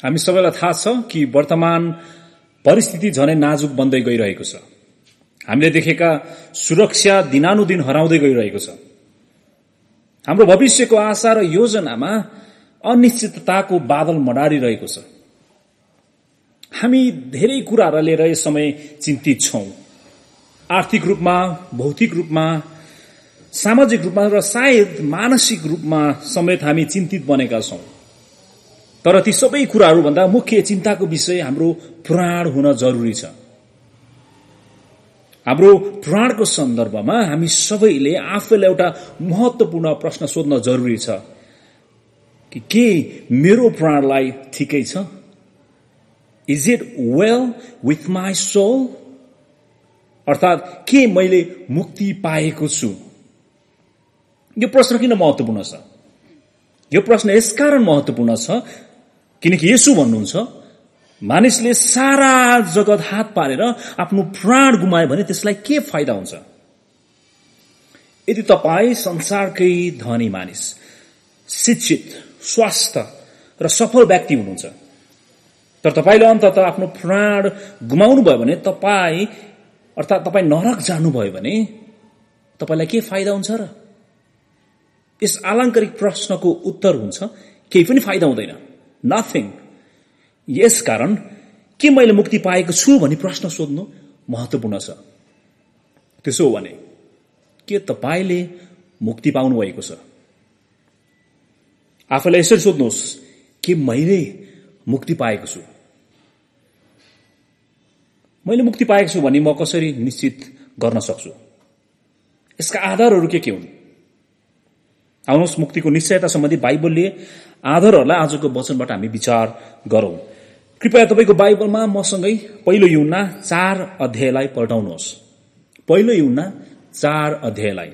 हामी सबैलाई थाहा छ कि वर्तमान परिस्थिति झनै नाजुक बन्दै गइरहेको छ। हामीले देखेका सुरक्षा दिनानुदिन हराउँदै गइरहेको छ। हाम्रो भविष्यको आशा र योजनामा अनिश्चितताको बादल मडारिरहेको छ। हामी धेरै कुराहरू लिएर यस समय चिन्तित छौं। आर्थिक रूपमा, भौतिक रूपमा, सामाजिक रूपमा र सायद मानसिक रूपमा समेत हामी चिन्तित बनेका छौं। तर ती सबै कुराहरूभन्दा मुख्य चिन्ताको विषय हाम्रो प्राण हुन जरुरी छ। हाम्रो प्राणको सन्दर्भमा हामी सबैले आफैलाई एउटा महत्वपूर्ण प्रश्न सोध्न जरुरी छ कि के मेरो प्राणलाई ठिकै छ? Is it well with my soul? अर्थात के मैले मुक्ति पाएको छु? यो प्रश्न किन महत्वपूर्ण छ? यो प्रश्न यसकारण महत्वपूर्ण छ किनकि येशू भन्नुहुन्छ, मानिसले सारा जगत हात पारेर आफ्नो प्राण गुमायो भने त्यसलाई के फाइदा हुन्छ? यदि तपाई संसारकै धनी मानिस, शिक्षित, स्वस्थ र सफल व्यक्ति हुनुहुन्छ, तर तपाईले अन्ततः आफ्नो प्राण गुमाउनु भयो भने अर्थात तपाई नरक जानुभयो भने तपाईलाई के फाइदा हुन्छ र? यस आलङ्कारिक प्रश्नको उत्तर हुन्छ केही पनि फाइदा हुँदैन, नथिङ। यसकारण के मैले मुक्ति पाएको छु भनी प्रश्न सोध्नु महत्वपूर्ण छ। त्यसो हो भने के तपाईले मुक्ति पाउनु भएको छ? आफैलाई यसरी सोध्नुहोस्, के मैले मुक्ति पाएको छु? मैले मुक्ति पाएको छु भने म कसरी निश्चित गर्न सक्छु? यसका आधारहरू के हुन्? आउनुहोस् मुक्तिको निश्चयता सम्बन्धी बाइबलले आधारहरूलाई आजको वचनबाट हामी विचार गरौं। कृपया तपाईको बाइबलमा मसँगै पहिलो यूहन्ना 4 अध्यायलाई पल्टाउनुहोस्। पहिलो यूहन्ना 4 अध्यायलाई।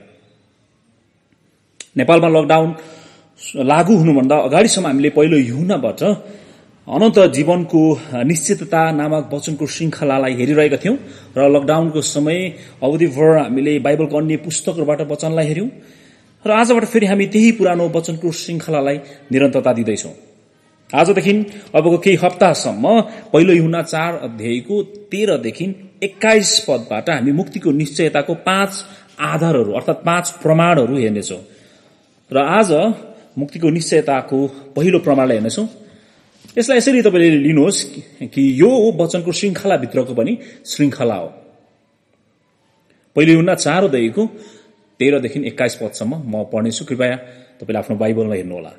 नेपालमा लकडाउन लागू हुनुभन्दा अगाडिसम्म हामीले पहिलो यूहन्नाबाट अनन्त जीवनको निश्चितता नामक वचनको श्रृंखलालाई हेरिरहेका थियौं र लकडाउनको समय अवधिभर हामीले बाइबलको अन्य पुस्तकहरूबाट वचनलाई हेर्यौं र आजबाट फेरि हामी त्यही पुरानो वचनको श्रृंखलालाई निरन्तरता दिँदैछौं। आजदेखि अबको केही हप्तासम्म पहिलो यूहन्ना 4 अध्यायको 13 देखि 21 पदबाट हामी मुक्तिको निश्चयताको 5 आधारहरू अर्थात 5 प्रमाणहरू हेर्नेछौं र आज मुक्तिको निश्चयताको पहिलो प्रमाणलाई हेर्नेछौं। यसलाई यसरी तपाईले लिनुहोस् कि यो वचनको श्रृंखलाभित्रको पनि श्रृंखला हो। पहिलो यूहन्ना 4 अध्यायको 13 देखि 21 पदसम्म म पढ्नेछु। कृपया तपाईले आफ्नो बाइबलमा हेर्नुहोला।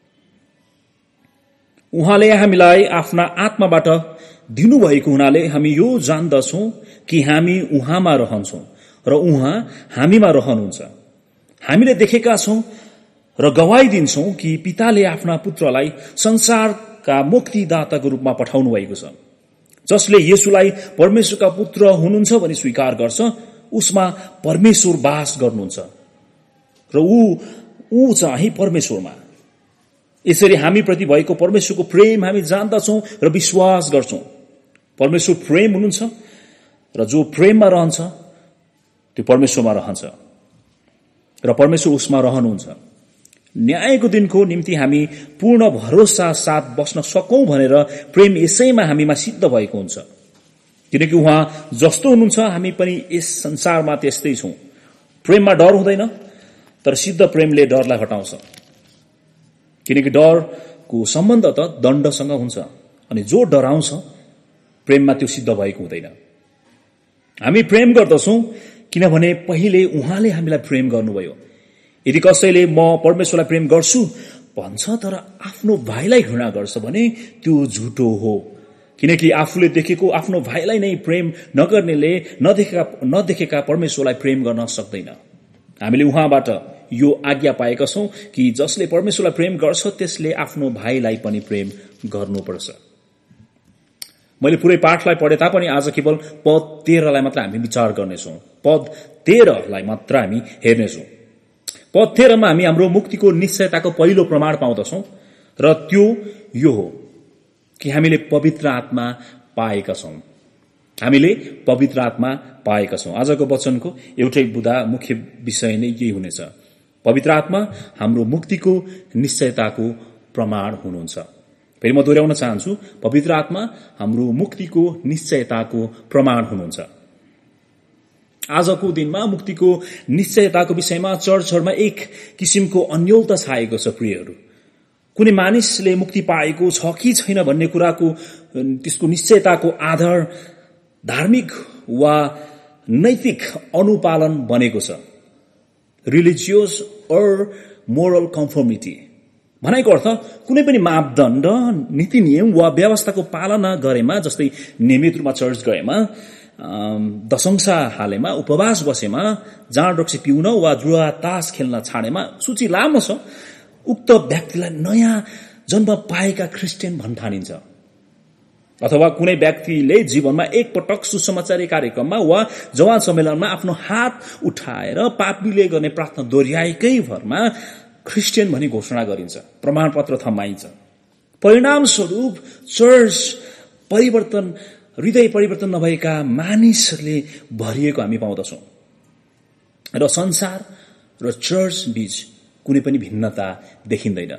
उहाँले हामीलाई आफ्ना आत्माबाट दिनुभएको हुनाले हामी यो जान्दछौं कि हामी उहाँमा रहन्छौं र उहाँ हामीमा रहनुहुन्छ। हामीले देखेका छौं र गवाही दिन्छौं कि पिताले आफ्ना पुत्रलाई संसारका मुक्तिदाताको रूपमा पठाउनु भएको छ। जसले येशूलाई परमेश्वरका पुत्र हुनुहुन्छ भनी स्वीकार गर्छ, उसमा परमेश्वर वास गर्नुहुन्छ र ऊ चाहिँ परमेश्वरमा। यसरी हामी प्रति भएको परमेश्वरको प्रेम हामी जान्दछौं र विश्वास गर्छौं। परमेश्वर प्रेम हुनुहुन्छ र जो प्रेममा रहन्छ त्यो परमेश्वरमा रहन्छ र परमेश्वर उसमा रहनुहुन्छ। न्यायको दिनको निम्ति हामी पूर्ण भरोसा साथ बस्न सकौं भनेर प्रेम यसैमा हामीमा सिद्ध भएको हुन्छ। किनकि उहाँ जस्तो हुनुहुन्छ हामी पनि यस संसारमा त्यस्तै छौं। प्रेममा डर हुँदैन, तर सिद्ध प्रेमले डरलाई हटाउँछ। किनकि डरको सम्बन्ध त दण्डसँग हुन्छ अनि जो डराउँछ प्रेममा त्यो सिद्ध भएको हुँदैन। हामी प्रेम गर्दछौं किनभने पहिले उहाँले हामीलाई प्रेम गर्नुभयो। यदि कसैले म परमेश्वरलाई प्रेम गर्छु भन्छ तर आफ्नो भाइलाई घृणा गर्छ भने त्यो झुटो हो। किनकि आफूले देखेको आफ्नो भाइलाई नै प्रेम नगर्नेले नदेखेका परमेश्वरलाई प्रेम गर्न सक्दैन। हामीले उहाँबाट यो आज्ञा पाएका छौं कि जसले परमेश्वरलाई प्रेम गर्छ त्यसले आफ्नो भाइलाई पनि प्रेम गर्नुपर्छ। मैले पुरै पाठलाई पढे तापनि आज केवल पद 13 लाई मात्र हामी विचार गर्नेछौं। पद 13 लाई मात्र हामी हेर्नेछौं। पद 13 मा हामी हाम्रो मुक्तिको निश्चयताको पहिलो प्रमाण पाउँदछौं र त्यो यो हो कि हामीले पवित्र आत्मा पाएका छौं। हामीले पवित्र आत्मा पाएका छौं। आजको वचनको एउटै बुदा मुख्य विषय नै यही हुनेछ। पवित्र आत्मा हाम्रो मुक्तिको निश्चयताको प्रमाण हुनुहुन्छ। फेरि म दोहोर्याउन चाहन्छु, पवित्र आत्मा हाम्रो मुक्तिको निश्चयताको प्रमाण हुनुहुन्छ। आजको दिनमा मुक्तिको निश्चयताको विषयमा चर्चहरूमा एक किसिमको अन्योलता छाएको छ। प्रियहरू, कुनै मानिसले मुक्ति पाएको छ कि छैन भन्ने कुराको त्यसको निश्चयताको आधार धार्मिक वा नैतिक अनुपालन बनेको छ। रिलिजियस अर मोरल कन्फर्मिटी भनेको अर्थ कुनै पनि मापदण्ड, नीति नियम वा व्यवस्थाको पालना गरेमा, जस्तै नियमित रूपमा चर्च गएमा, दशंसा हालेमा, उपवास बसेमा, जाँड रक्सी पिउन वा जुवा तास खेल्न छाडेमा सूची लामो छ, उक्त व्यक्तिलाई नयाँ जन्म पाएका क्रिस्चियन भन्ठानिन्छ। अथवा कुनै व्यक्तिले जीवनमा एकपटक सुसमाचारी कार्यक्रममा वा जवान सम्मेलनमा आफ्नो हात उठाएर पापीले गर्ने प्रार्थना दोहोर्याएकै भरमा क्रिस्चियन भनी घोषणा गरिन्छ, प्रमाणपत्र थमाइन्छ। परिणामस्वरूप चर्च परिवर्तन, हृदय परिवर्तन नभएका मानिसहरूले भरिएको हामी पाउँदछौं र संसार र चर्च बीच कुनै पनि भिन्नता देखिँदैन।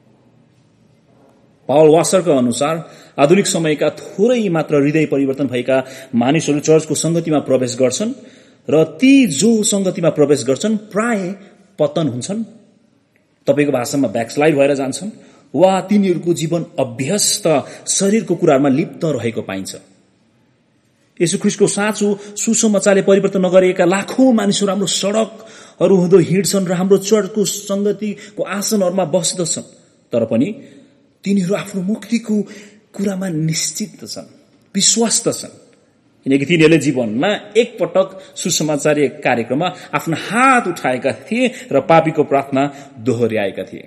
पावल वासरका अनुसार आधुनिक समयका थोरै मात्र हृदय परिवर्तन भएका मानिसहरू चर्चको संगतिमा प्रवेश गर्छन् र ती जो संगतिमा प्रवेश गर्छन् प्राय पतन हुन्छन्, तपाईको भाषामा ब्याकस्लाइड भएर जान्छन्, वा तिनीहरूको जीवन अभ्यस्त शरीरको कुराहरूमा लिप्त रहेको पाइन्छ। येशू ख्रीष्टको साँचो सुसमाचारले परिवर्तन नगरेका लाखौं मानिसहरू हाम्रो सड़कहरू हुँदो हिँड्छन् र हाम्रो चर्चको संगतिको आसनहरूमा बस्दछन्, तर पनि तिनीहरू आफ्नो मुक्तिको कुरामा निश्चित छन्, विश्वस्त छन्, किनकि तिनीहरूले जीवनमा एकपटक सुसमाचारी कार्यक्रममा आफ्नो हात उठाएका थिए र पापीको प्रार्थना दोहोर्याएका थिए।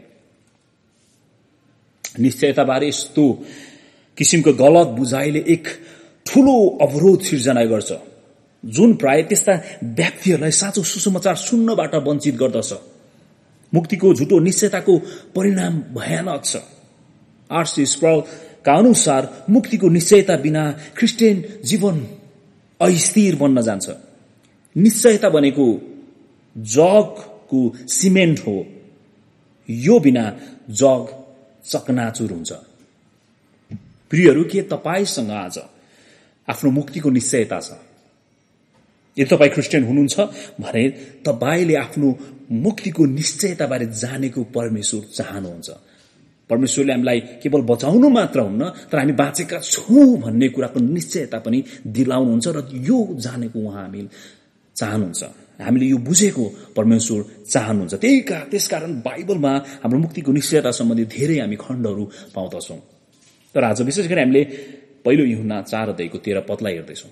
निश्चयताबारे यस्तो किसिमको गलत बुझाइले एक ठूलो अवरोध सिर्जना गर्छ, जुन प्राय त्यस्ता व्यक्तिहरूलाई साँचो सुसमाचार सुन्नबाट वञ्चित गर्दछ। मुक्तिको झुटो निश्चयताको परिणाम भयानक छ। आर.सी. स्प्राउका अनुसार मुक्तिको निश्चयता बिना क्रिस्चियन जीवन अस्थिर बन्न जान्छ। निश्चयता भनेको जगको सिमेन्ट हो, यो बिना जग चकनाचुर हुन्छ। प्रियहरू, के तपाईसँग आज आफ्नो मुक्तिको निश्चयता छ? यदि तपाईँ क्रिस्चियन हुनुहुन्छ भने तपाईले आफ्नो मुक्तिको निश्चयताबारे जानेको परमेश्वर चाहनुहुन्छ। परमेश्वरले हामीलाई केवल बचाउनु मात्र हुन्न, तर हामी बाँचेका छौं भन्ने कुराको निश्चयता पनि दिलाउनुहुन्छ र यो जानेको उहाँ हामी चाहनुहुन्छ। हामीले यो बुझेको परमेश्वर चाहनुहुन्छ। त्यसकारण बाइबलमा हाम्रो मुक्तिको निश्चयता सम्बन्धी धेरै हामी खण्डहरू पाउँदछौं। तर आज विशेष गरी हामीले पहिलो यूहन्ना 4:13 हेर्दैछौं।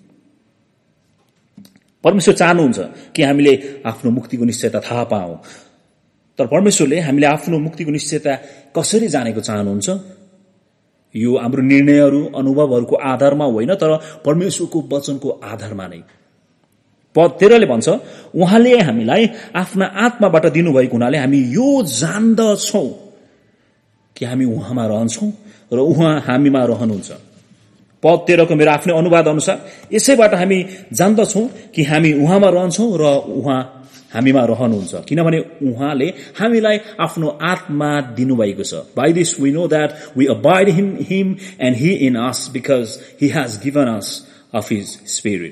परमेश्वर चाहनुहुन्छ कि हामीले आफ्नो मुक्तिको निश्चयता थाहा पाऊँ, तर परमेश्वरले हामीले आफ्नो मुक्तिको निश्चयता कसरी जानेको चाहनुहुन्छ? यो हाम्रो निर्णयहरू, अनुभवहरूको आधारमा होइन, तर परमेश्वरको वचनको आधारमा नै। पद 13 ले भन्छ, उहाँले हामीलाई आफ्ना आत्माबाट दिनुभएको हुनाले हामी यो जान्दछौं कि हामी उहाँमा रहन्छौं र उहाँ हामीमा रहनुहुन्छ। पद 13 को मेरो आफ्नै अनुवाद अनुसार, यसैबाट हामी जान्दछौं कि हामी उहाँमा रहन्छौं र उहाँ हामीमा रहनुहुन्छ, किनभने उहाँले हामीलाई आफ्नो आत्मा दिनुभएको छ। By this we know that we abide in him and he in us, because he has given us of his spirit.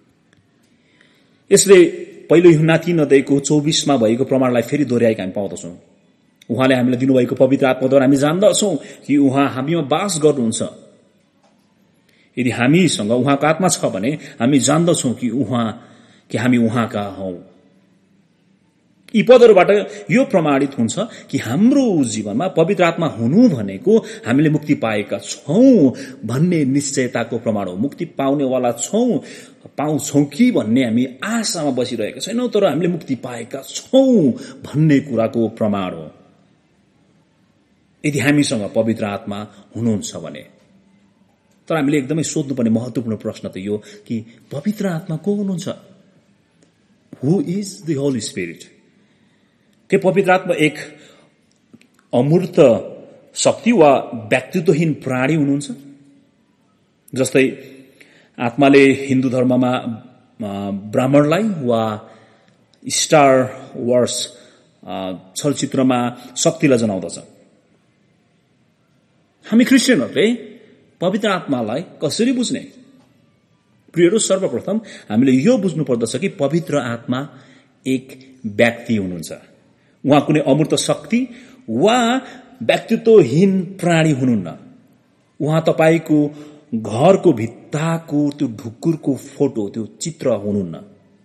यसले पहिलो यूहन्ना 3:24 मा भएको प्रमाणलाई फेरि दोहोर्याएका हामी पाउँदछौं। उहाँले हामीलाई दिनुभएको पवित्र आत्माद्वारा हामी जान्दछौं कि उहाँ हामीमा वास गर्नुहुन्छ। यदि हामीसँग उहाँको आत्मा छ भने हामी जान्दछौं कि हामी उहाँका हौं। यी पदहरूबाट यो प्रमाणित हुन्छ कि हाम्रो जीवनमा पवित्र आत्मा हुनु भनेको हामीले मुक्ति पाएका छौं भन्ने निश्चयताको प्रमाण हो। मुक्ति पाउनेवाला पाउँछौं कि भन्ने हामी आशामा बसिरहेका छैनौं, तर हामीले मुक्ति पाएका छौं भन्ने कुराको प्रमाण हो। यदि हामीसँग पवित्र आत्मा हुनुहुन्छ भने। तर हामीले एकदमै सोध्नुपर्ने महत्त्वपूर्ण प्रश्न त यो कि पवित्र आत्मा को हुनुहुन्छ? Who is the holy spirit? के पवित्र आत्मा एक अमूर्त शक्ति वा व्यक्तित्वहीन प्राणी हुनुहुन्छ? जस्तै आत्माले हिन्दू धर्ममा ब्राह्मणलाई वा स्टार वार्स चलचित्रमा शक्तिलाई जनाउँदछ। हामी क्रिस्चियनहरूले पवित्र आत्मालाई कसरी बुझ्ने? प्रियहरू, सर्वप्रथम हामीले यो बुझ्नु पर्दछ कि पवित्र आत्मा एक व्यक्ति हुनुहुन्छ। उहाँ कुनै अमूर्त शक्ति वा व्यक्तित्वहीन प्राणी हुनुहुन्न। उहाँ तपाईको घरको भित्ताको त्यो ढुकुरको फोटो, त्यो चित्र हुनुहुन्न।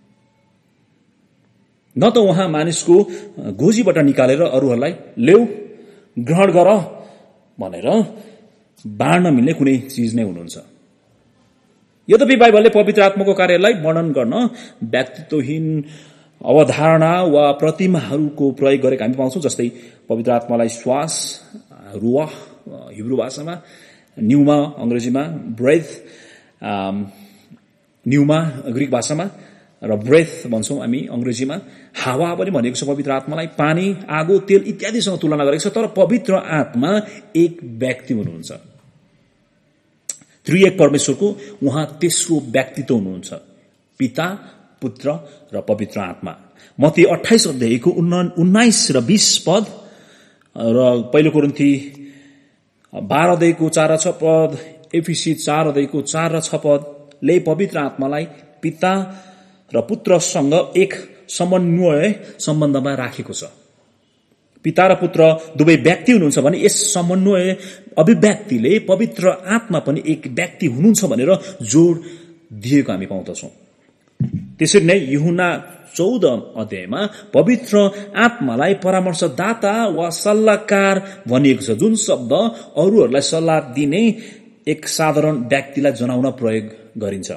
न त उहाँ मानिसको गोजीबाट निकालेर अरूहरूलाई ल्याऊ ग्रहण गर भनेर बाँड्न मिल्ने कुनै चिज नै हुनुहुन्छ। यद्यपि बाइबलले पवित्र आत्माको कार्यलाई वर्णन गर्न व्यक्तित्वहीन अवधारणा वा प्रतिमाहरूको प्रयोग गरेको हामी पाउँछौँ। जस्तै पवित्र आत्मालाई श्वास, रुवाह हिब्रू भाषामा, न्युमा अंग्रेजीमा, ब्रेथ न्युमा ग्रीक भाषामा र ब्रेथ भन्छौं हामी अंग्रेजीमा, हावा पनि भनेको छ पवित्र आत्मालाई। पानी, आगो, तेल इत्यादिसँग तुलना गरेको छ। तर पवित्र आत्मा एक व्यक्ति हुनुहुन्छ। त्रिएक परमेश्वरको उहाँ तेस्रो व्यक्तित्व हुनुहुन्छ, पिता, पुत्र र पवित्र आत्मा। मत्ती 28 अध्यायको 19 र 20 पद र पहिलो कोरिन्थी 12 अध्यायको 4 र 6 पद, एफिसी 4 अध्यायको 4 र 6 पदले पवित्र आत्मालाई पिता र पुत्रसँग एक समन्वय सम्बन्धमा राखेको छ। पिता र पुत्र दुवै व्यक्ति हुनुहुन्छ भने यस समन्वय अभिव्यक्तिले पवित्र आत्मा पनि एक व्यक्ति हुनुहुन्छ भनेर जोड दिएको हामी पाउँदछौं। त्यसरी नै यूहन्ना 14 अध्यायमा पवित्र आत्मालाई परामर्शदाता वा सल्लाहकार भनिएको छ, जुन शब्द अरूहरूलाई सल्लाह दिने एक साधारण व्यक्तिलाई जनाउन प्रयोग गरिन्छ।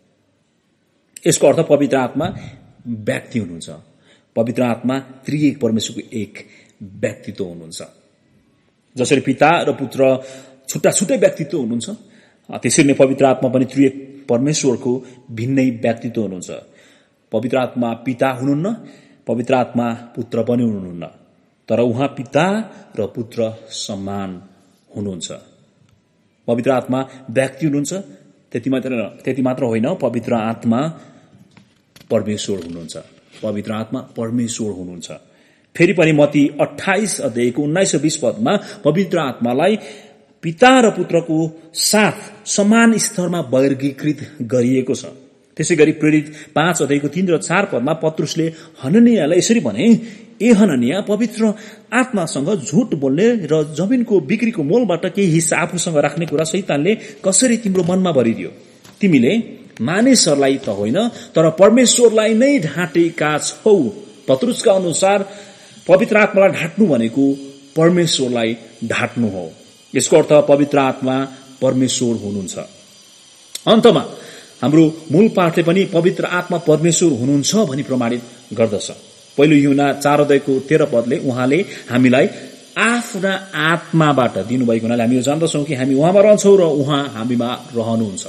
यसको अर्थ पवित्र आत्मा व्यक्ति हुनुहुन्छ। पवित्र आत्मा त्रिएक परमेश्वरको एक व्यक्तित्व हुनुहुन्छ। जसरी पिता र पुत्र छुट्टा छुट्टै व्यक्तित्व हुनुहुन्छ, त्यसरी नै पवित्र आत्मा पनि त्रिएक परमेश्वरको भिन्नै व्यक्तित्व हुनुहुन्छ। पवित्र आत्मा पिता हुनुहुन्न, पवित्र आत्मा पुत्र पनि हुनुहुन्न, तर उहाँ पिता र पुत्र समान हुनुहुन्छ। पवित्र आत्मा व्यक्ति हुनुहुन्छ। त्यति मात्र होइन, पवित्र आत्मा परमेश्वर हुनुहुन्छ। पवित्र आत्मा परमेश्वर हुनुहुन्छ। फेरि पनि मत्ती 28 अध्यायको 19 र 20 पदमा पवित्र आत्मालाई पिता र पुत्रको साथ समान स्तरमा वर्गीकृत गरिएको छ। त्यसै गरी प्रेरित 5 अध्यायको 3 र 4 पदमा पत्रुसले हननियालाई यसरी भने, ए हननिया, पवित्र आत्मासँग झुट बोल्ने र जमिनको बिक्रीको मोलबाट केही हिस्सा आफूसँग राख्ने कुरा शैतानले कसरी तिम्रो मनमा भरिदियो? तिमीले मानिसहरूलाई त होइन, तर परमेश्वरलाई नै ढाँटेका छौ। पत्रुसका अनुसार पवित्र आत्मालाई ढाँट्नु भनेको परमेश्वरलाई ढाँट्नु हो। यसको अर्थ पवित्र आत्मा परमेश्वर हुनुहुन्छ। अन्तमा हाम्रो मूल पाठले पनि पवित्र आत्मा परमेश्वर हुनुहुन्छ भनी प्रमाणित गर्दछ। पहिलो यूहन्ना 4 अध्यायको 13 पदले उहाँले हामीलाई आफ्ना आत्माबाट दिनुभएको हुनाले हामी यो जान्दछौं कि हामी उहाँमा रहन्छौं र उहाँ हामीमा रहनुहुन्छ।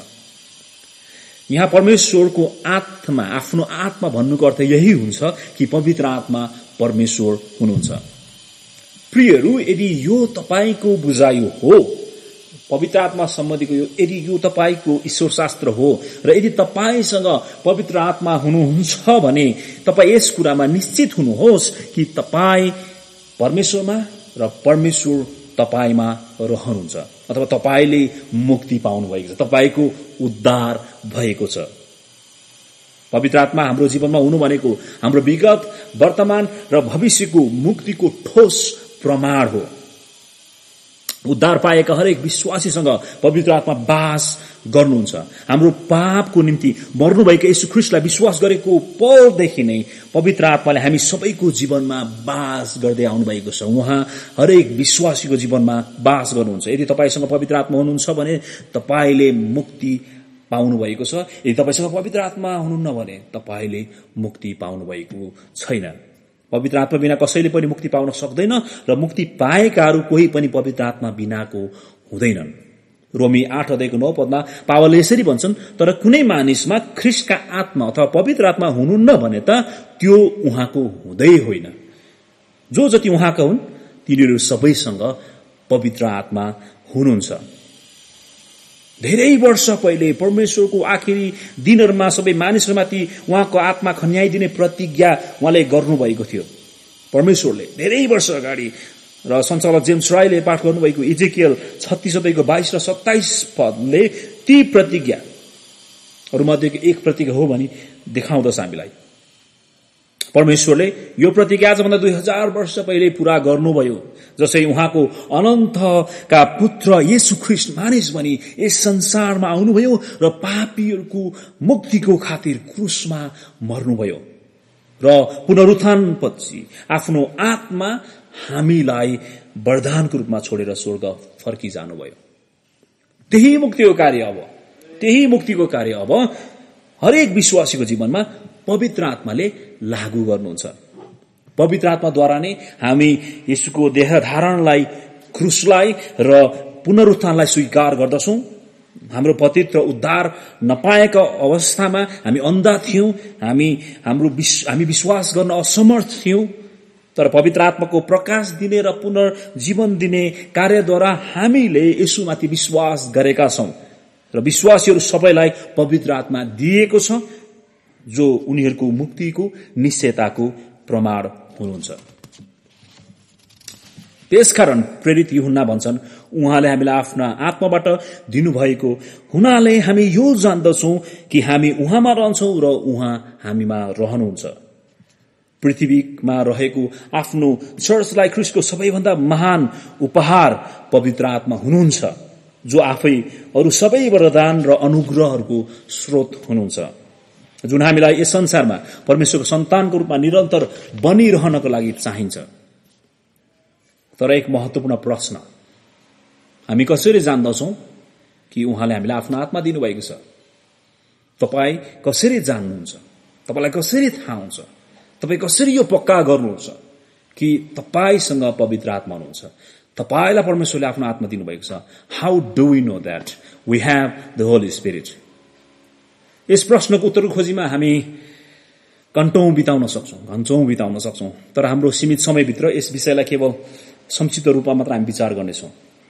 यहाँ परमेश्वरको आत्मा, आफ्नो आत्मा भन्नुको अर्थ यही हुन्छ कि पवित्र आत्मा परमेश्वर हुनुहुन्छ। प्रियहरू, यदि यो तपाईको बुझाइ हो, पवित्र आत्मा सम्बन्धीको यदि यो तपाईको ईश्वर शास्त्र हो र यदि तपाईसँग पवित्र आत्मा हुनुहुन्छ भने तपाई यस कुरामा निश्चित हुनुहोस् कि तपाई परमेश्वरमा र परमेश्वर तपाईमा रहनुहुन्छ, अथवा तपाईले मुक्ति पाउनु भएको छ, तपाईको उद्धार भएको छ। पवित्र आत्मा हाम्रो जीवनमा हुनु भनेको हाम्रो विगत, वर्तमान र भविष्यको मुक्तिको ठोस प्रमाण हो। उद्धार पाएका हरेक विश्वासीसँग पवित्र आत्मा बास गर्नुहुन्छ। हाम्रो पापको निम्ति मर्नुभएका येशू ख्रीष्टलाई विश्वास गरेको पलदेखि नै पवित्र आत्माले हामी सबैको जीवनमा बास गर्दै आउनु भएको छ। उहाँ हरेक विश्वासीको जीवनमा बास गर्नुहुन्छ। यदि तपाईसँग पवित्र आत्मा हुनुहुन्छ भने तपाईले मुक्ति पाउनु भएको छ। यदि तपाईसँग पवित्र आत्मा हुनुहुन्न भने तपाईले मुक्ति पाउनु भएको छैन। पवित्र आत्मा बिना कसैले पनि मुक्ति पाउन सक्दैन र मुक्ति पाएकाहरू कोही पनि पवित्र आत्मा बिनाको हुँदैनन्। रोमी 8 अध्यायको 9 पदमा पावलले यसरी भन्छन्, तर कुनै मानिसमा ख्रीष्टका आत्मा अथवा पवित्र आत्मा हुनुहुन्न भने त त्यो उहाँको हुँदै होइन। जो जति उहाँका हुन् तिनीहरू सबैसँग पवित्र आत्मा हुनुहुन्छ। धेरै वर्ष पहिले परमेश्वरको आखिरी दिनहरूमा सबै मानिसहरूमाथि उहाँको आत्मा खन्याइदिने प्रतिज्ञा उहाँले गर्नुभएको थियो। परमेश्वरले धेरै वर्ष अगाडि र सञ्चालक जेम्स राईले पाठ गर्नुभएको इजेकियल 36 अध्यायको 22 र 27 पदले ती प्रतिज्ञाहरूमध्येको एक प्रतिज्ञा हो भनी देखाउँदछ हामीलाई। परमेश्वरले यो प्रतिज्ञा आजभन्दा 2000 वर्ष पहिले पूरा गर्नुभयो, जसै उहाँको अनन्तका पुत्र येशू ख्रीष्ट मानिस बनी यस संसारमा आउनुभयो र पापीहरूको मुक्तिको खातिर क्रुसमा मर्नुभयो र पुनरुत्थानपछि आफ्नो आत्मा हामीलाई वरदानको रूपमा छोडेर स्वर्ग फर्किजानुभयो। त्यही मुक्तिको कार्य अब हरेक विश्वासीको जीवनमा पवित्र आत्माले लागू गर्नुहुन्छ। पवित्र आत्माद्वारा नै हामी येशूको देह धारणलाई, क्रुसलाई र पुनरुत्थानलाई स्वीकार गर्दछौं। हाम्रो पतित र उद्धार नपाएका अवस्थामा हामी अन्धा थियौं, हामी विश्वास गर्न असमर्थ थियौं, तर पवित्र आत्माको प्रकाश दिने र पुनर्जीवन दिने कार्यद्वारा हामीले येशूमाथि विश्वास गरेका छौं र विश्वासीहरू सबैलाई पवित्र आत्मा दिएको छ, जो उनीहरूको मुक्तिको निश्चयताको प्रमाण हुनुहुन्छ। त्यसकारण प्रेरित यूहन्ना भन्छन्, उहाँले हामीलाई आफ्ना आत्माबाट दिनुभएको हुनाले हामी यो जान्दछौं कि हामी उहाँमा रहन्छौं र उहाँ हामीमा रहनुहुन्छ। पृथ्वीमा रहेको आफ्नो चर्चलाई ख्रीष्टको सबैभन्दा महान उपहार पवित्र आत्मा हुनुहुन्छ, जो आफै अरू सबै वरदान र अनुग्रहहरूको स्रोत हुनुहुन्छ, जुन हामीलाई यस संसारमा परमेश्वरको सन्तानको रूपमा निरन्तर बनिरहनको लागि चाहिन्छ। तर एक महत्वपूर्ण प्रश्न, हामी कसरी जान्दछौं कि उहाँले हामीलाई आफ्नो आत्मा दिनुभएको छ? तपाई कसरी जान्नुहुन्छ? तपाईलाई कसरी थाहा हुन्छ? तपाई कसरी यो पक्का गर्नुहुन्छ कि तपाईसँग पवित्र आत्मा हुनुहुन्छ? तपाईलाई परमेश्वरले आफ्नो आत्मा दिनुभएको छ। How do we know that we have the holy spirit? यस प्रश्नको उत्तरको खोजीमा हामी घण्टौं बिताउन सक्छौं, तर हाम्रो सीमित समयभित्र यस विषयलाई केवल संक्षिप्त रूपमा मात्र हामी विचार गर्नेछौं।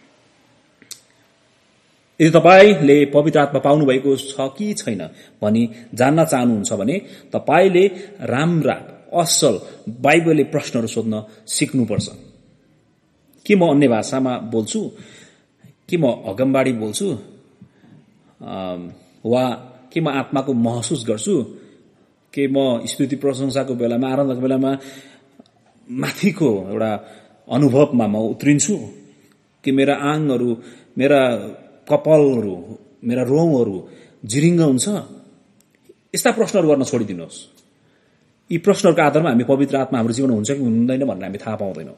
यदि तपाईले पवित्र आत्मा पाउनु भएको छ कि छैन भनी जान्न चाहनुहुन्छ भने तपाईले राम्रा असल बाइबलले प्रश्नहरू सोध्न सिक्नुपर्छ। के म अन्य भाषामा बोल्छु, के म अगमबाडी बोल्छु, वा के म आत्माको महसुस गर्छु, के म स्तुति प्रशंसाको बेलामा, आराधनाको बेलामा माथिको एउटा अनुभवमा म उत्रिन्छु, कि मेरा आङहरू, मेरा कपालहरू, मेरा रौंहरू जिरिङ्ग हुन्छ? यस्ता प्रश्नहरू गर्न छोडिदिनुहोस्। यी प्रश्नहरूको आधारमा हामी पवित्र आत्मा हाम्रो जीवनमा हुन्छ कि हुँदैन भनेर हामी थाहा पाउँदैनौं।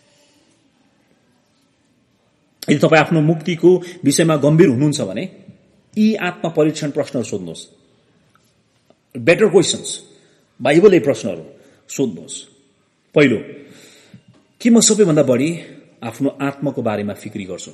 यदि तपाईँ आफ्नो मुक्तिको विषयमा गम्भीर हुनुहुन्छ भने यी आत्मा परीक्षण प्रश्नहरू सोध्नुहोस्। बेटर क्वेशन्स, बाइबलले प्रश्नहरू सोध्नुहोस्। पहिलो, के म सबैभन्दा बढी आफ्नो आत्माको बारेमा फिक्री गर्छु?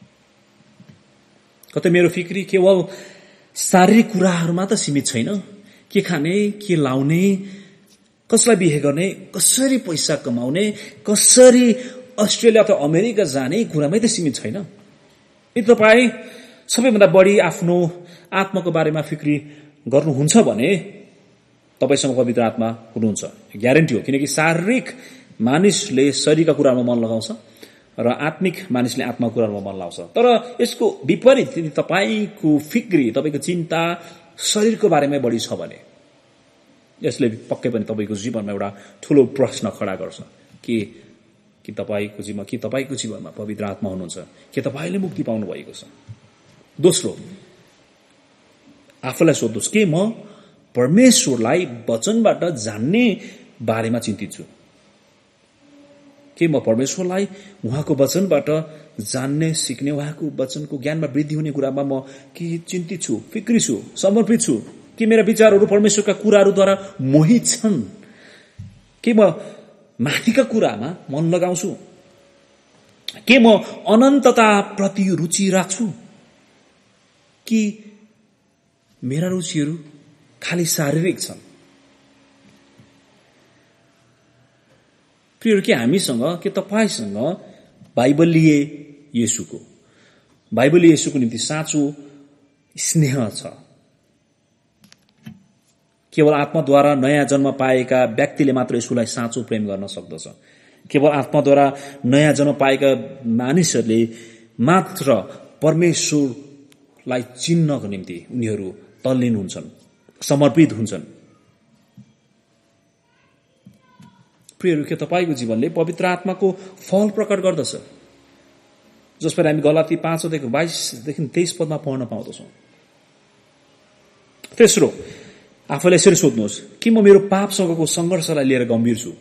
कतै मेरो फिक्री केवल शारीरिक कुराहरूमा त सीमित छैन? के खाने, के लाउने, कसलाई बिहे गर्ने, कसरी पैसा कमाउने, कसरी अस्ट्रेलिया अथवा अमेरिका जाने कुरामै त सीमित छैन? यदि तपाईँ सबैभन्दा बढी आफ्नो आत्माको बारेमा फिक्री गर्नुहुन्छ भने तपाईसँग पवित्र आत्मा हुनुहुन्छ, ग्यारेन्टी हो। किनकि शारीरिक मानिसले शरीरका कुरामा मन लगाउँछ र आत्मिक मानिसले आत्माको कुरामा मन लगाउँछ। तर यसको विपरीत, यदि तपाईको फिक्री, तपाईको चिन्ता शरीरको बारेमै बढी छ भने यसले पक्कै पनि तपाईको जीवनमा एउटा ठूलो प्रश्न खडा गर्छ कि तपाईको जीवनमा पवित्र आत्मा हुनुहुन्छ, के तपाईले मुक्ति पाउनु भएको छ? दोस्रो, आफूलाई सोध्नुहोस्, के म परमेश्वरलाई वचनबाट जान्ने बारेमा चिन्तित छु? के म परमेश्वरलाई उहाँको वचनबाट जान्ने, सिक्ने, उहाँको वचनको ज्ञानमा वृद्धि हुने कुरामा म के चिन्तित छु, फिक्री छु, समर्पित छु? के मेरा विचारहरू परमेश्वरका कुराहरूद्वारा मोहित छन्? के म माथिका कुरामा मन लगाउँछु? के म अनन्तता प्रति रुचि राख्छु? कि मेरा रुचिहरू खाली शारीरिक छन्? प्रियहरू, के हामीसँग, के तपाईसँग बाइबलीय येशूको निम्ति साँचो स्नेह छ? केवल आत्माद्वारा नयाँ जन्म पाएका व्यक्तिले मात्र येशूलाई साँचो प्रेम गर्न सक्दछ। केवल आत्माद्वारा नयाँ जन्म पाएका मानिसहरूले मात्र परमेश्वरलाई चिन्नको निम्ति उनीहरू तल्लीन हुन्छन्, समर्पित हुन्छन्। प्रियहरू, के तपाईको जीवनले पवित्र आत्माको फल प्रकट गर्दछ, जसबाट हामी गलाती 5:22 देखि 23 पदमा पढ्न पाउँदछौँ। तेस्रो, आफैलाई यसरी सोध्नुहोस् कि म मेरो पापसँगको संघर्षलाई लिएर गम्भीर छु।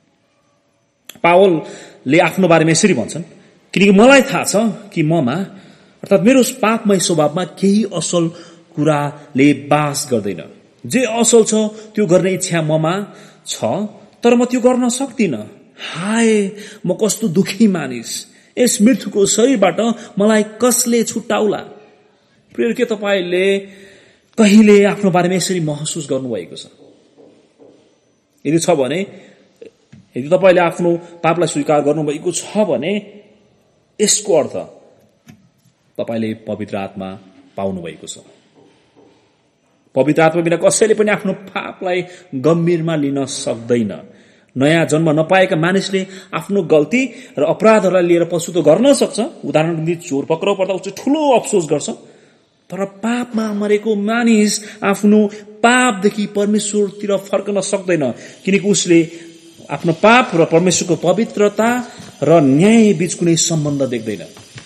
पावलले आफ्नो बारेमा यसरी भन्छन्, किनकि मलाई थाहा छ कि ममा अर्थात मेरो पापमय स्वभावमा केही असल कुराले बास गर्दैन। जे असल छ त्यो गर्ने इच्छा ममा छ, तर म त्यो गर्न सक्दिन। हाय, म कस्तो दुखी मानिस! यस मृत्युको शरीरबाट मलाई कसले छुट्टाउला? प्रिय, के तपाईले कहिले आफ्नो बारेमा यसरी महसुस गर्नुभएको छ? यदि छ भने, यदि तपाईले आफ्नो पापलाई स्वीकार गर्नुभएको छ भने यसको अर्थ तपाईले पवित्र आत्मा पाउनुभएको छ। पवित्र आत्मा बिना कसैले पनि आफ्नो पापलाई गम्भीरमा लिन सक्दैन। नयाँ जन्म नपाएका मानिसले आफ्नो गल्ती र अपराधहरूलाई लिएर पछुतो गर्न सक्छ। उदाहरणको निम्ति चोर पक्राउ पर्दा उसले ठूलो अफसोस गर्छ, तर पापमा मरेको मानिस आफ्नो पापदेखि परमेश्वरतिर फर्कन सक्दैन, किनकि उसले आफ्नो पाप र परमेश्वरको पवित्रता र न्याय बीच कुनै सम्बन्ध देख्दैन।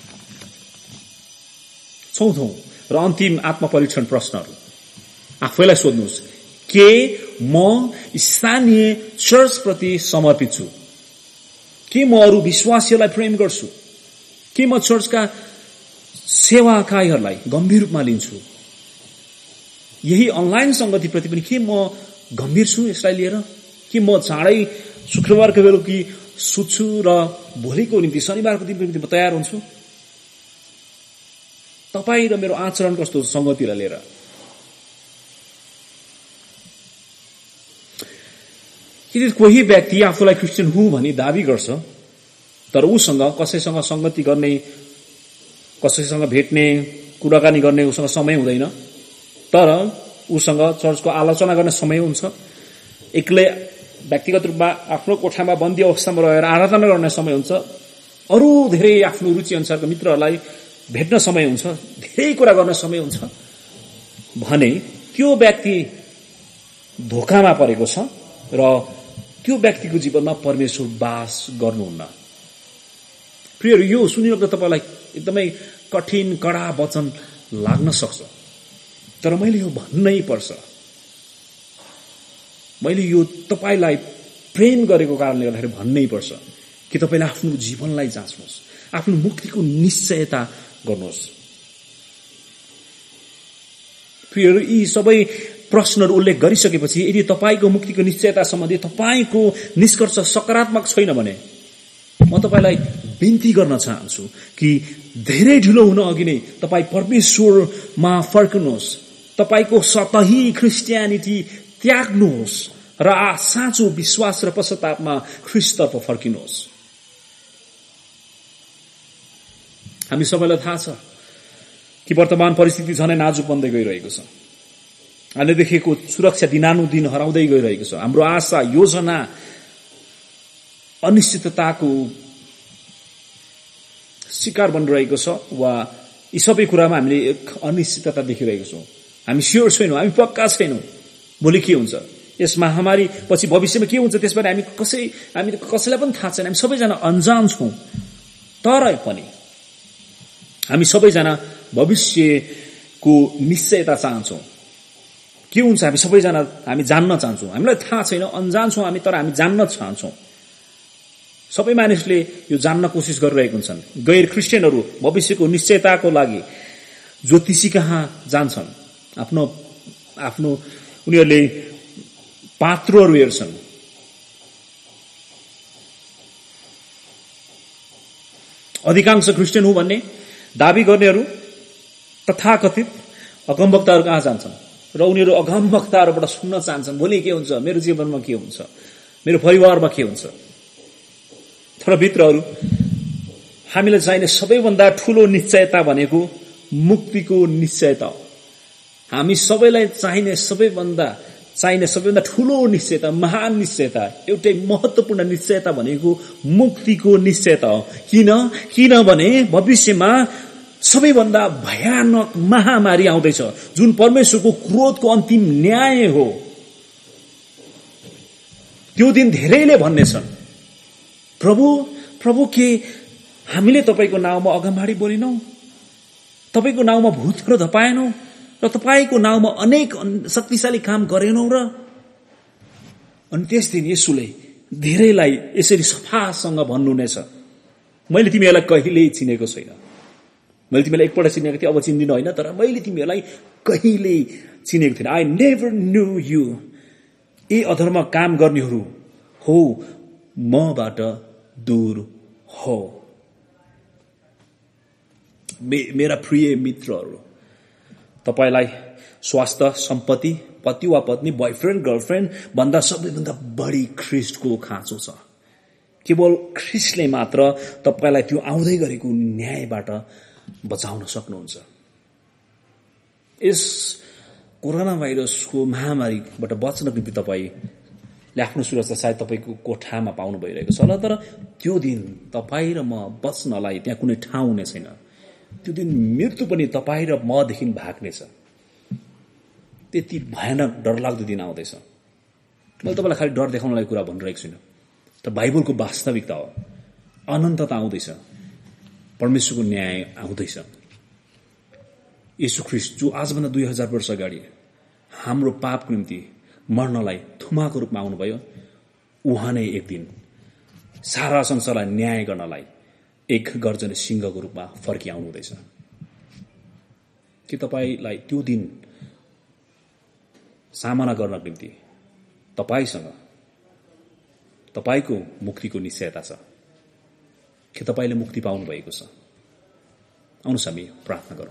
चौथौं र अन्तिम आत्मपरीक्षण प्रश्नहरू आफैलाई सोध्नुहोस्, के म स्थानीय चर्च प्रति समर्पित छु? के म अरू विश्वासीहरूलाई प्रेम गर्छु? के म चर्चका सेवाकाईहरूलाई गम्भीर रूपमा लिन्छु? यही अनलाइन संगतिप्रति पनि के म गम्भीर छु यसलाई लिएर? कि म चाँडै शुक्रबारको बेलुकी सुत्छु र भोलिको निम्ति शनिबारको दिनको निम्ति म तयार हुन्छु? तपाईँ र मेरो आचरण कस्तो संगतिलाई लिएर? यदि कोही व्यक्ति आफूलाई क्रिस्चियन हुँ भनी दावी गर्छ, तर उसँग कसैसँग संगति गर्ने, कसैसँग भेट्ने, कुराकानी गर्ने उसँग समय हुँदैन, तर उसँग चर्चको आलोचना गर्ने समय हुन्छ, एक्लै व्यक्तिगत रूपमा आफ्नो कोठामा बन्दी अवस्थामा रहेर आराधना गर्ने समय हुन्छ, अरू धेरै आफ्नो रुचि अनुसारको मित्रहरूलाई भेट्न समय हुन्छ, धेरै कुरा गर्न समय हुन्छ भने त्यो व्यक्ति धोकामा परेको छ र त्यो व्यक्तिको जीवनमा परमेश्वर बास गर्नुहुन्न। प्रियहरू, यो सुनिनको तपाईलाई एकदमै कठिन कडा वचन लाग्न सक्छ, तर मैले यो भन्नै पर्छ। मैले यो तपाईलाई प्रेम गरेको कारणले गर्दाखेरि भन्नै पर्छ कि तपाईले आफ्नो जीवनलाई जाँच्नुहोस्, आफ्नो मुक्तिको निश्चयता गर्नुहोस्। प्रियहरू, यी सबै प्रश्नहरू उल्लेख गरिसकेपछि यदि तपाईको मुक्तिको निश्चयता सम्बन्धी तपाईको निष्कर्ष सकारात्मक छैन भने म तपाईलाई बिन्ती गर्न चाहन्छु कि धेरै ढिलो हुन अघि नै तपाई परमेश्वरमा फर्कनुहोस्, तपाईको सतही क्रिस्चियनिटी त्याग्नुहोस् र साँचो विश्वास र पश्चातापमा ख्रीष्टतर्फ फर्किनुहोस्। हामी सबैलाई थाहा छ कि वर्तमान परिस्थिति झनै नाजुक बन्दै गइरहेको छ। हामीले देखेको सुरक्षा दिनानुदिन हराउँदै गइरहेको छ। हाम्रो आशा, योजना अनिश्चितताको शिकार बनिरहेको छ वा यी सबै कुरामा हामीले एक अनिश्चितता देखिरहेको छौँ। हामी स्योर छैनौँ, हामी पक्का छैनौँ भोलि के हुन्छ, यस महामारी पछि भविष्यमा के हुन्छ त्यसबारे हामी कसैलाई पनि थाहा छैन। हामी सबैजना अनजान छौँ, तर पनि हामी सबैजना भविष्यको निश्चयता चाहन्छौँ। के हुन्छ हामी जान्न चाहन्छौँ। हामीलाई थाहा छैन, अनजान छौँ हामी, तर हामी जान्न चाहन्छौँ। सबै मानिसले यो जान्न कोसिस गरिरहेका हुन्छन्। गैर क्रिस्चियनहरू भविष्यको निश्चयताको लागि ज्योतिषी कहाँ जान्छन्, आफ्नो उनीहरूले पात्रहरू हेर्छन्। अधिकांश क्रिस्चियन हो भन्ने दाबी गर्नेहरू तथाकथित अगमवक्ताहरू कहाँ जान्छन् र उनीहरू अगमवक्ताहरूबाट सुन्न चाहन्छन् भोलि के हुन्छ, मेरो जीवनमा के हुन्छ, मेरो परिवारमा के हुन्छ। तर भित्रहरू हामीलाई चाहिने सबैभन्दा ठूलो निश्चयता भनेको मुक्तिको निश्चयता हो। हामी सबैलाई चाहिने सबैभन्दा चाहिने सबैभन्दा ठूलो निश्चयता, महान निश्चयता, एउटै महत्वपूर्ण निश्चयता भनेको मुक्तिको निश्चयता हो। किनभने भविष्यमा सबैभन्दा भयानक महामारी आउँदैछ, जुन परमेश्वरको क्रोधको अन्तिम न्याय हो। त्यो दिन धेरैले भन्नेछन्, प्रभु के हामीले तपाईको नाउँमा अगमबाडी बोलिनौ, तपाईको नाउँमा भूतहरू धपाएनौ र तपाईको नाउँमा अनेक शक्तिशाली काम गरेनौ र? अनि त्यस दिन येशूले धेरैलाई यसरी सफासँग भन्नुहुनेछ, मैले तिमीहरूलाई कहिल्यै चिनेको छैन। मैले तिमीलाई एकपल्ट चिनेको थिएँ, अब चिन्दिनँ होइन, तर मैले तिमीहरूलाई कहिल्यै चिनेको थिएन। I never knew you. यी अधर्म काम गर्नेहरू हो मबाट दूर हो। मेरा प्रिय मित्रहरू, तपाईलाई स्वास्थ्य, सम्पत्ति, पति वा पत्नी, बोयफ्रेन्ड, गर्लफ्रेन्ड भन्दा सबैभन्दा बढी ख्रीष्टको खाँचो छ। केवल ख्रीष्टले मात्र तपाईलाई त्यो आउँदै गरेको न्यायबाट बचाउन सक्नुहुन्छ। यस कोरोना भाइरसको महामारीबाट बच्नको निम्ति तपाईले आफ्नो सुरक्षा सायद तपाईको कोठामा पाउनु भइरहेको छ होला, तर त्यो दिन तपाई र म बच्नलाई त्यहाँ कुनै ठाउँ हुने छैन। त्यो दिन मृत्यु पनि तपाई र मदेखि भाग्नेछ। त्यति भयानक डरलाग्दो दिन आउँदैछ। मैले तपाईलाई खालि डर देखाउनलाई कुरा भनिरहेको छैन, तर बाइबलको वास्तविकता हो। अनन्तता आउँदैछ, परमेश्वरको न्याय आउँदैछ। येशू ख्रीष्ट जो आजभन्दा 2000 वर्ष अगाडि हाम्रो पापको निम्ति मर्नलाई थुमाको रूपमा आउनुभयो, उहाँ नै एक दिन सारा संसारलाई न्याय गर्नलाई एक गर्जने सिंहको रूपमा फर्किआउनु हुँदैछ। के तपाईलाई त्यो दिन सामना गर्नको निम्ति तपाईसँग तपाईको मुक्तिको निश्चयता छ? के तपाईले मुक्ति पाउनु भएको छ? आउनुहोस् हामी प्रार्थना गरौँ।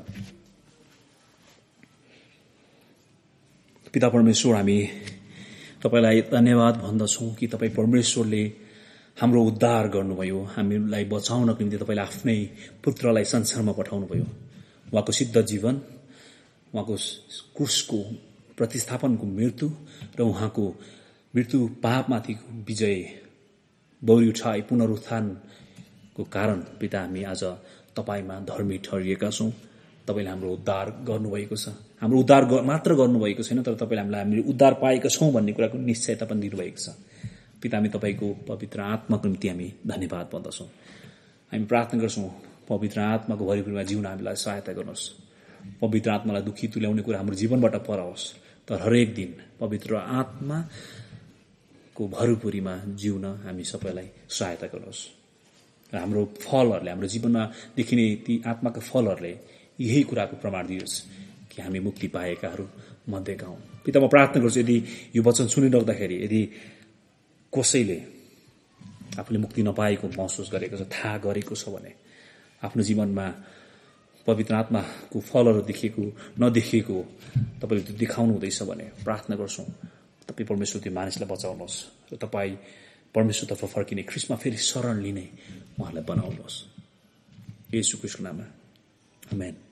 पिता परमेश्वर, हामी तपाईलाई धन्यवाद भन्दछौँ कि तपाई परमेश्वरले हाम्रो उद्धार गर्नुभयो, हामीलाई बचाउनको निम्ति तपाईले आफ्नै पुत्रलाई संसारमा पठाउनुभयो। उहाँको सिद्ध जीवन, उहाँको क्रुसको प्रतिस्थापनको मृत्यु र उहाँको मृत्यु पापमाथिको विजय, बौरी उठाई, पुनरुत्थानको कारण पिता हामी आज तपाईमा धर्मी ठहरिएका छौँ। तपाईले हाम्रो उद्धार गर्नुभएको छ। हाम्रो उद्धार मात्र गर्नुभएको छैन, तर तपाईले हामीले उद्धार पाएका छौँ भन्ने कुराको निश्चयता पनि दिनुभएको छ। पिता, हामी तपाईको पवित्र आत्माको निम्ति हामी धन्यवाद भन्दछौँ। हामी प्रार्थना गर्छौँ, पवित्र आत्माको भरिपूरमा जिउन हामीलाई सहायता गर्नुहोस्। पवित्र आत्मालाई दुखी तुल्याउने कुरा हाम्रो जीवनबाट पराओस्, तर हरेक दिन पवित्र आत्माको भरिपूरीमा जिउन हामी सबैलाई सहायता गर्नुहोस्। र हाम्रो फलहरूले, हाम्रो जीवनमा देखिने ती आत्माका फलहरूले यही कुराको प्रमाण दियोस् कि हामी मुक्ति पाएकाहरू मध्येका हौँ। पिता, म प्रार्थना गर्छु, यदि यो वचन सुनिराख्दाखेरि यदि कसैले आफूले मुक्ति नपाएको महसुस गरेको छ, थाहा गरेको छ भने, आफ्नो जीवनमा पवित्र आत्माको फलहरू देखेको नदेखेको तपाईले त्यो देखाउनु हुँदैछ भने प्रार्थना गर्छौँ, तपाईँ परमेश्वर त्यो मानिसलाई बचाउनुहोस् र तपाईँ परमेश्वरतर्फ फर्किने, ख्रीष्टमा फेरि शरण लिने उहाँलाई बनाउनुहोस्। येशू ख्रीष्टको नाममा आमेन।